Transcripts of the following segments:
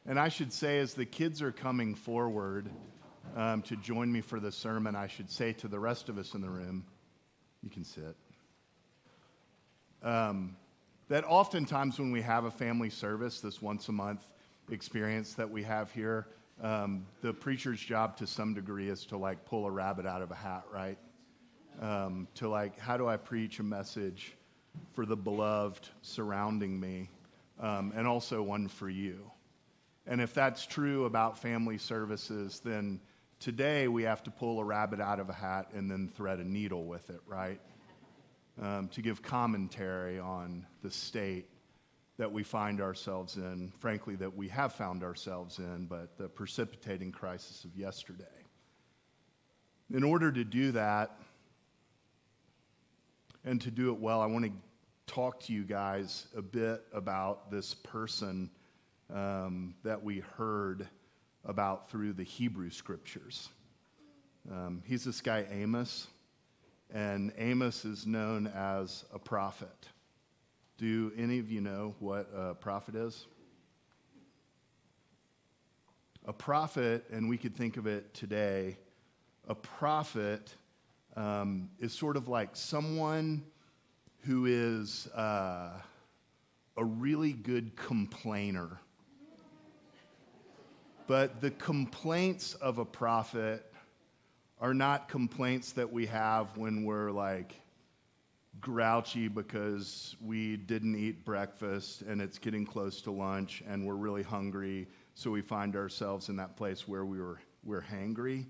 And I should say, as the kids are coming forward to join me for the sermon, I should say to the rest of us in the room, you can sit, that oftentimes when we have a family service, this once a month experience that we have here, the preacher's job to some degree is to like pull a rabbit out of a hat, right? To like, how do I preach a message for the beloved surrounding me, and also one for you? And if that's true about family services, then today we have to pull a rabbit out of a hat and then thread a needle with it, right? To give commentary on the state that we find ourselves in, frankly, that we have found ourselves in, but the precipitating crisis of yesterday. In order to do that, and to do it well, I want to talk to you guys a bit about this person that we heard about through the Hebrew Scriptures. He's this guy Amos, and Amos is known as a prophet. Do any of you know what a prophet is? A prophet, and we could think of it today, a prophet is sort of like someone who is a really good complainer. But the complaints of a prophet are not complaints that we have when we're like grouchy because we didn't eat breakfast and it's getting close to lunch and we're really hungry, so we find ourselves in that place where we're hangry.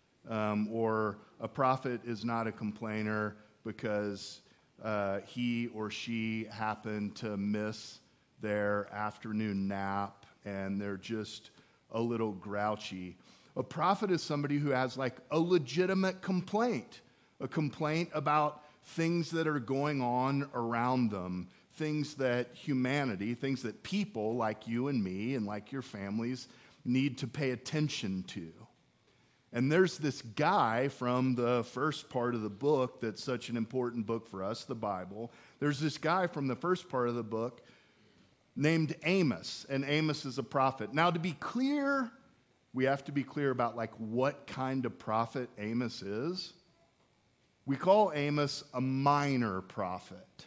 Or a prophet is not a complainer because he or she happened to miss their afternoon nap and they're just a little grouchy. A prophet is somebody who has like a legitimate complaint, a complaint about things that are going on around them, things that humanity, things that people like you and me and like your families need to pay attention to. And there's this guy from the first part of the book that's such an important book for us, the Bible. There's this guy from the first part of the book named Amos, and Amos is a prophet. Now, to be clear, we have to be clear about like what kind of prophet Amos is. We call Amos a minor prophet.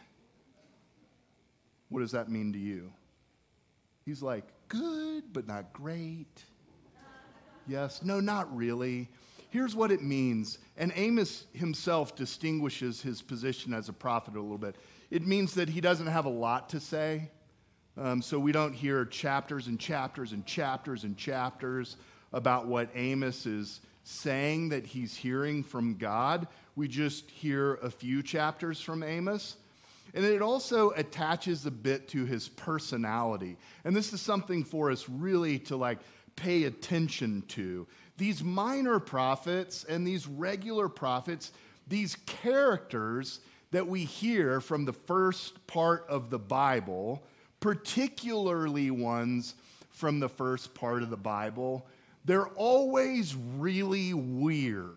What does that mean to you? He's like good, but not great. Yes, no, not really. Here's what it means, and Amos himself distinguishes his position as a prophet a little bit. It means that he doesn't have a lot to say. So we don't hear chapters and chapters and chapters and chapters about what Amos is saying that he's hearing from God. We just hear a few chapters from Amos. And it also attaches a bit to his personality. And this is something for us really to like pay attention to. These minor prophets and these regular prophets, these characters that we hear from the first part of the Bible, particularly ones from the first part of the Bible, they're always really weird.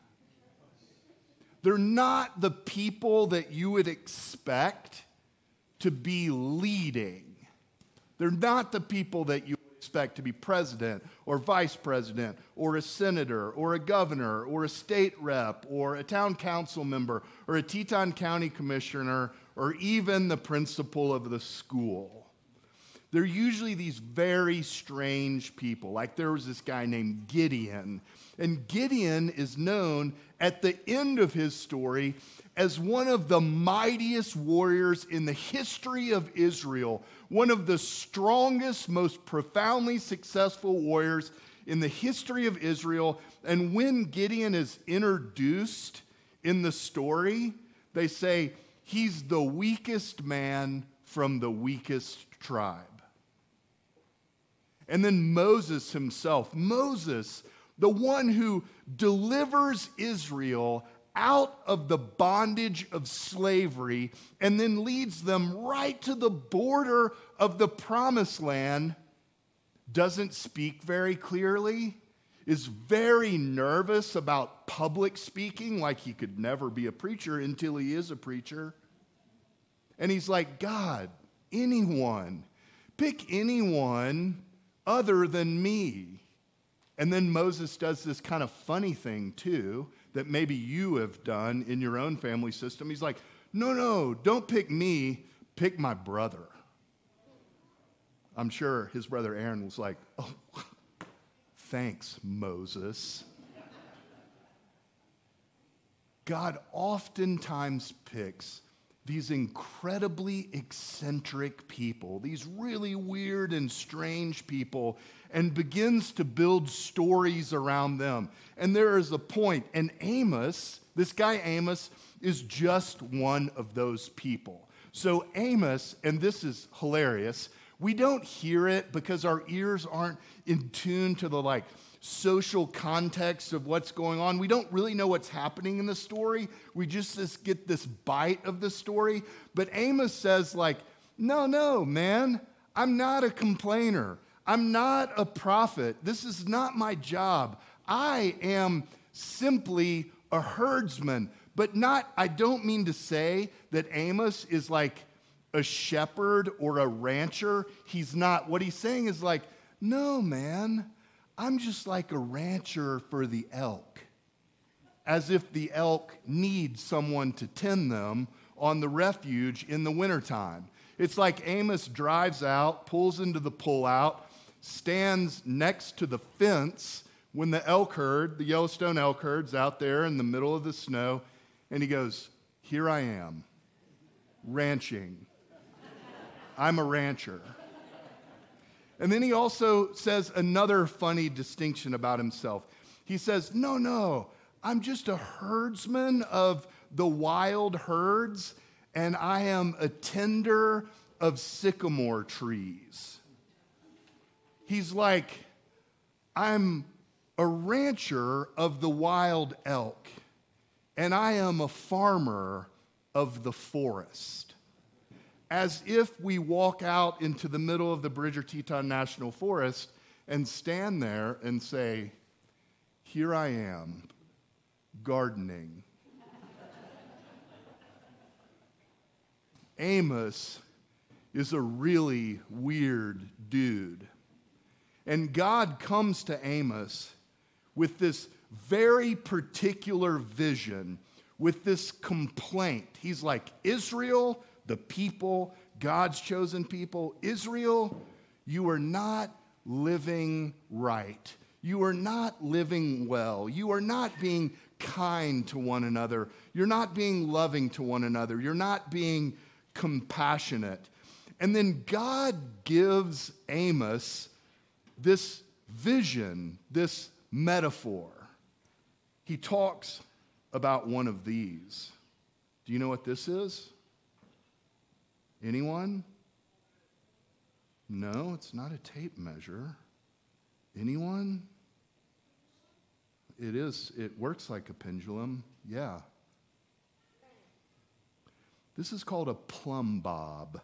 They're not the people that you would expect to be leading. They're not the people that you expect to be president or vice president or a senator or a governor or a state rep or a town council member or a Teton County commissioner or even the principal of the school. They're usually these very strange people. Like there was this guy named Gideon. And Gideon is known at the end of his story as one of the mightiest warriors in the history of Israel, one of the strongest, most profoundly successful warriors in the history of Israel. And when Gideon is introduced in the story, they say he's the weakest man from the weakest tribe. And then Moses himself, Moses, the one who delivers Israel out of the bondage of slavery and then leads them right to the border of the promised land, doesn't speak very clearly, is very nervous about public speaking, like he could never be a preacher until he is a preacher. And he's like, God, anyone, pick anyone other than me. And then Moses does this kind of funny thing too, that maybe you have done in your own family system. He's like, no, don't pick me, pick my brother. I'm sure his brother Aaron was like, oh, thanks, Moses. God oftentimes picks these incredibly eccentric people, these really weird and strange people, and begins to build stories around them. And there is a point, and Amos, this guy Amos, is just one of those people. So Amos, and this is hilarious, we don't hear it because our ears aren't in tune to the social context of what's going on. We don't really know what's happening in the story. We just get this bite of the story. But Amos says no, man, I'm not a complainer. I'm not a prophet. This is not my job. I am simply a herdsman. But I don't mean to say that Amos is like a shepherd or a rancher. He's not. What he's saying is no, man, I'm just like a rancher for the elk, as if the elk need someone to tend them on the refuge in the wintertime. It's like Amos drives out, pulls into the pullout, stands next to the fence when the Yellowstone elk herd's out there in the middle of the snow, and he goes, here I am, ranching. I'm a rancher. And then he also says another funny distinction about himself. He says, no, I'm just a herdsman of the wild herds, and I am a tender of sycamore trees. He's like, I'm a rancher of the wild elk, and I am a farmer of the forest. As if we walk out into the middle of the Bridger-Teton National Forest and stand there and say, here I am, gardening. Amos is a really weird dude. And God comes to Amos with this very particular vision, with this complaint. He's like, Israel, the people, God's chosen people, Israel, you are not living right. You are not living well. You are not being kind to one another. You're not being loving to one another. You're not being compassionate. And then God gives Amos this vision, this metaphor. He talks about one of these. Do you know what this is? Anyone? No, it's not a tape measure. Anyone? It is. It works like a pendulum. Yeah. This is called a plumb bob.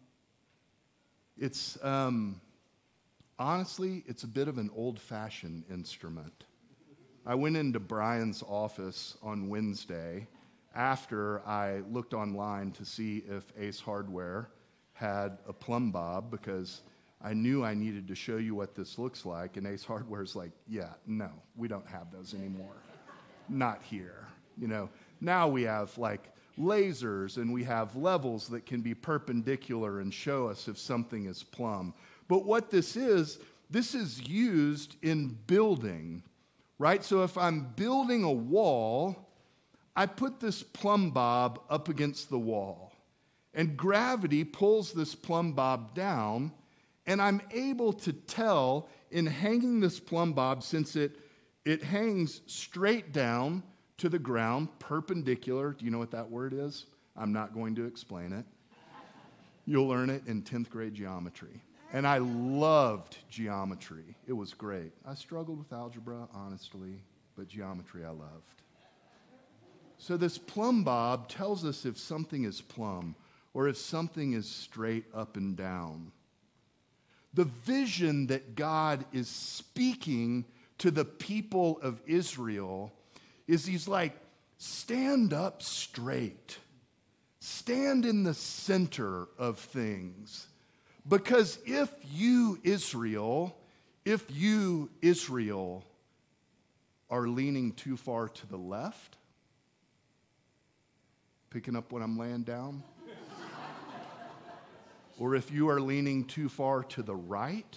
It's, honestly, it's a bit of an old-fashioned instrument. I went into Brian's office on Wednesday after I looked online to see if Ace Hardware had a plumb bob, because I knew I needed to show you what this looks like. And Ace Hardware's like, yeah, no, we don't have those anymore. Not here. Now we have lasers, and we have levels that can be perpendicular and show us if something is plumb. But what this is used in building, right? So if I'm building a wall, I put this plumb bob up against the wall, and gravity pulls this plumb bob down, and I'm able to tell in hanging this plumb bob, since it hangs straight down to the ground, perpendicular. Do you know what that word is? I'm not going to explain it. You'll learn it in 10th grade geometry. And I loved geometry. It was great. I struggled with algebra, honestly, but geometry I loved. So this plumb bob tells us if something is plumb or if something is straight up and down. The vision that God is speaking to the people of Israel is he's like, stand up straight. Stand in the center of things. Because if you, Israel, If you, Israel, are leaning too far to the left, picking up what I'm laying down, or if you are leaning too far to the right,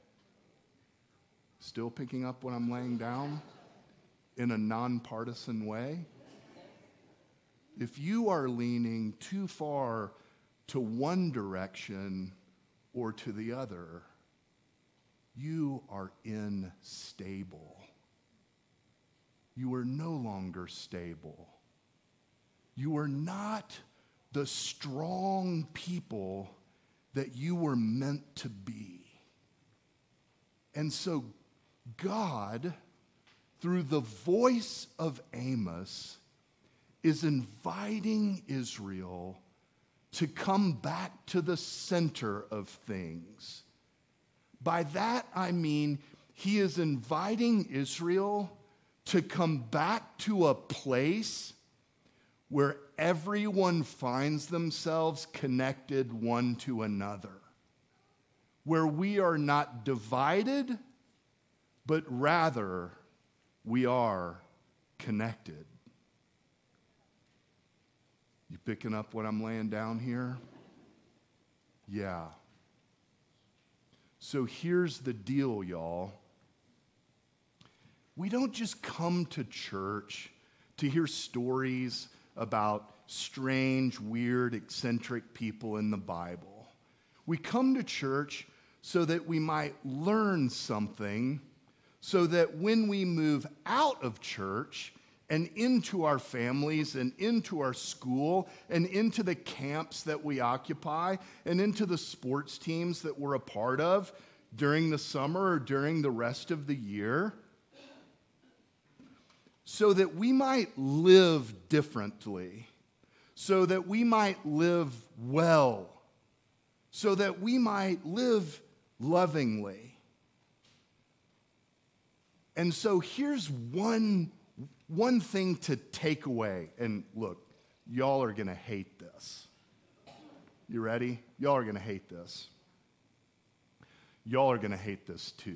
still picking up what I'm laying down in a nonpartisan way, if you are leaning too far to one direction or to the other, you are unstable. You are no longer stable. You are not the strong people that you were meant to be. And so God, through the voice of Amos, is inviting Israel to come back to the center of things. By that I mean he is inviting Israel to come back to a place where everyone finds themselves connected one to another, where we are not divided, but rather we are connected. You picking up what I'm laying down here? Yeah. So here's the deal, y'all. We don't just come to church to hear stories about strange, weird, eccentric people in the Bible. We come to church so that we might learn something, so that when we move out of church and into our families and into our school and into the camps that we occupy and into the sports teams that we're a part of during the summer or during the rest of the year, so that we might live differently, so that we might live well, so that we might live lovingly. And so here's one thing to take away. And look, y'all are going to hate this. You ready? Y'all are going to hate this. Y'all are going to hate this too.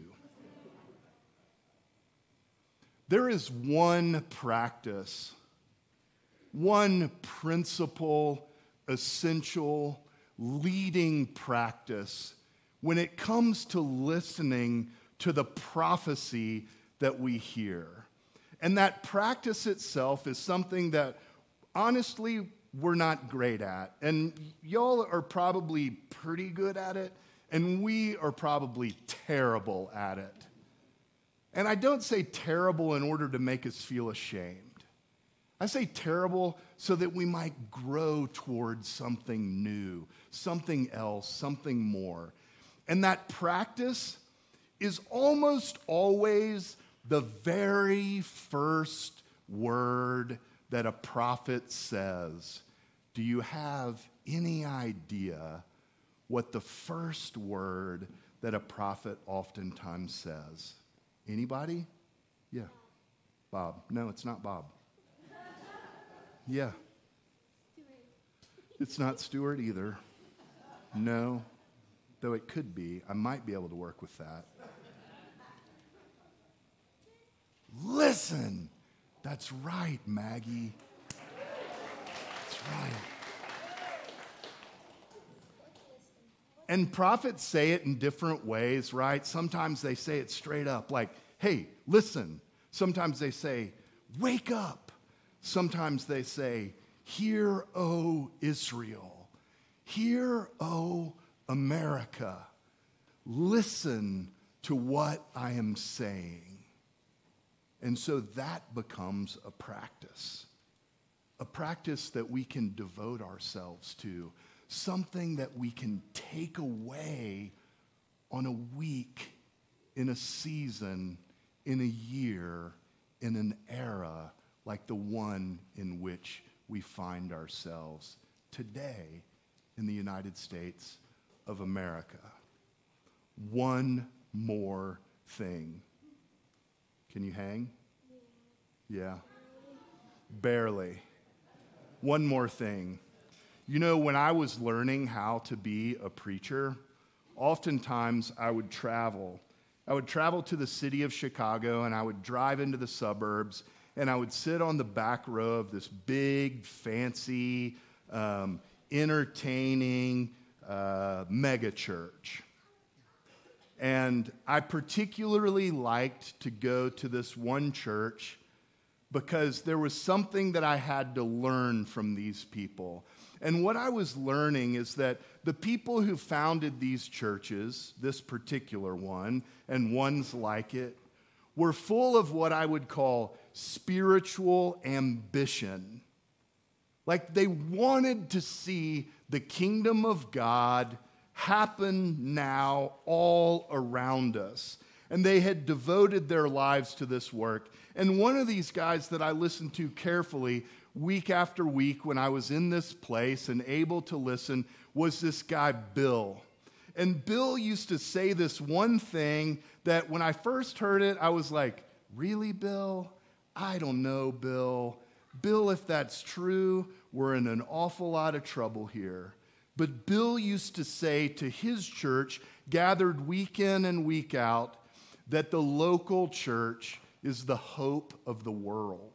There is one practice, one principle, essential, leading practice when it comes to listening to the prophecy that we hear. And that practice itself is something that, honestly, we're not great at. And y'all are probably pretty good at it, and we are probably terrible at it. And I don't say terrible in order to make us feel ashamed. I say terrible so that we might grow towards something new, something else, something more. And that practice is almost always the very first word that a prophet says. Do you have any idea what the first word that a prophet oftentimes says? Anybody? Yeah. Bob. No, it's not Bob. Yeah. It's not Stuart either. No. Though it could be. I might be able to work with that. Listen. That's right, Maggie. That's right. And prophets say it in different ways, right? Sometimes they say it straight up, like, hey, listen. Sometimes they say, wake up. Sometimes they say, hear, O Israel. Hear, O America. Listen to what I am saying. And so that becomes a practice that we can devote ourselves to, something that we can take away on a week, in a season, in a year, in an era like the one in which we find ourselves today in the United States of America. One more thing. Can you hang? Yeah. Barely. One more thing. You know, when I was learning how to be a preacher, oftentimes I would travel I would travel to the city of Chicago, and I would drive into the suburbs, and I would sit on the back row of this big, fancy, entertaining mega church. And I particularly liked to go to this one church because there was something that I had to learn from these people. And what I was learning is that the people who founded these churches, this particular one, and ones like it, were full of what I would call spiritual ambition. Like they wanted to see the kingdom of God happen now all around us. And they had devoted their lives to this work. And one of these guys that I listened to carefully week after week when I was in this place and able to listen was this guy, Bill. And Bill used to say this one thing that when I first heard it, I was like, really, Bill? I don't know, Bill. Bill, if that's true, we're in an awful lot of trouble here. But Bill used to say to his church, gathered week in and week out, that the local church is the hope of the world.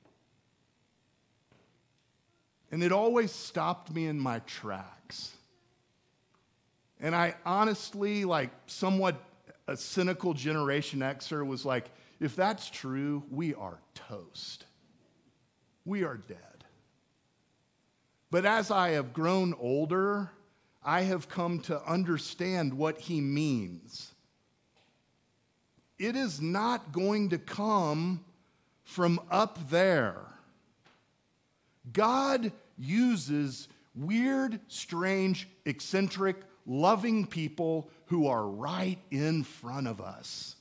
And it always stopped me in my tracks. And I honestly, like somewhat a cynical Generation Xer, was like, if that's true, we are toast. We are dead. But as I have grown older, I have come to understand what he means. It is not going to come from up there. God uses weird, strange, eccentric, loving people who are right in front of us.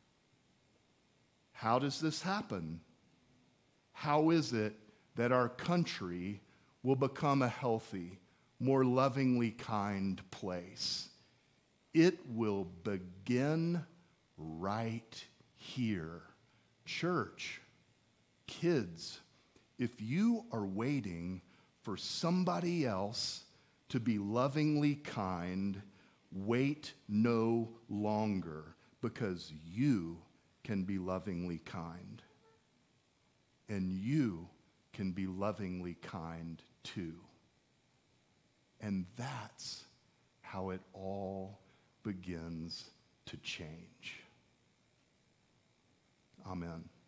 How does this happen? How is it that our country will become a healthy, more lovingly kind place? It will begin right here. Church, kids, if you are waiting for somebody else to be lovingly kind, wait no longer, because you can be lovingly kind. And you can be lovingly kind too. And that's how it all begins to change. Amen.